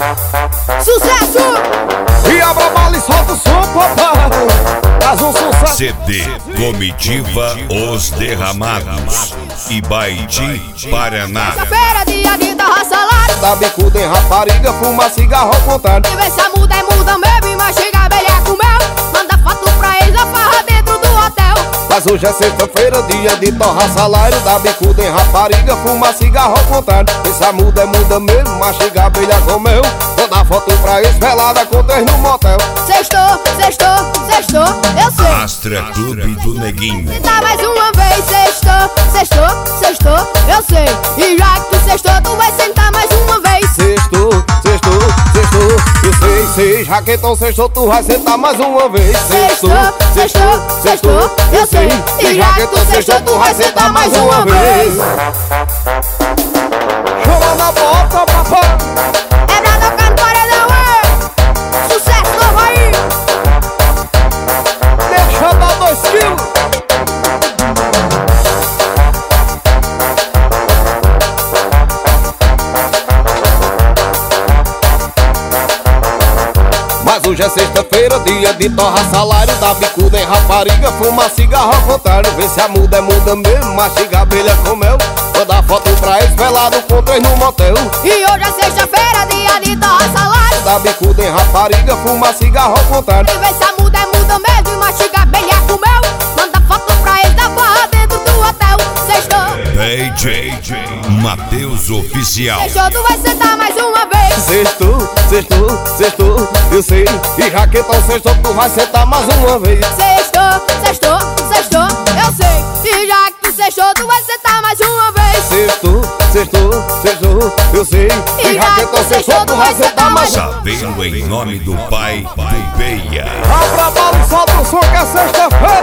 Sucesso! E abra a bala e solta o som, papai. Faz um sucesso. CD Comitiva Os Derramados, Ibaiti, Paraná. Sexta-feira, dia de torra salário. Dá bicuda em rapariga, fuma cigarro ao contrário. E vê se a muda é muda mesmo e mastiga abelha com mel. Manda foto pra eles da farra dentro do hotel. Mas hoje é sexta-feira, dia de torrar salário. Dá bicuda em rapariga, fuma cigarro ao contrário. Essa muda é muda mesmo, mastiga abelha com mel. Manda foto pra eles, velada com três no motel. Sextou, sextou, sextou, eu sei. Astra Clube do Neguinho. Sentar mais uma vez, sextou, sextou, sextou, eu sei. E já que tu sextou, tu vai sentar mais uma vez. Sextou, sextou, sextou, eu sei. Raquetão sextou, tu vai sentar mais uma vez. Sextou, sextou, sextou, eu sei. E já que tu sextou, tu vai sentar mais uma vez. Chama na bota, papai. É pra tocar no paredão, é. Sucesso novo aí. Deixa eu dar 2 quilos. Mas hoje é sexta-feira, dia de torrar salário. Dá bicuda em rapariga, fuma cigarro ao contrário. Vê se a muda é muda mesmo, mastiga abelha com mel. Manda foto pra eles, velado com três no motel. E hoje é sexta-feira, dia de torra salário. Dá bicuda em rapariga, fuma cigarro ao contrário. E vê se a muda é muda mesmo e mastiga abelha com mel. Manda foto pra eles da farra dentro do hotel. Sextou, DJ Mateus Oficial. sextou, tu vai sentar mais uma vez. Sextou, sextou, sextou, eu sei. E Raquetão sextou, tu vai sentar mais uma vez. Sextou, sextou, sextou, eu sei. E já que tu sextou, tu vai sentar mais uma vez. Sextou, sextou, sextou, eu sei. E Raquetão sextou, tu vai sentar mais. Sabendo em nome do Pai do Beia. Abra a bala e solta o som que é sexta-feira.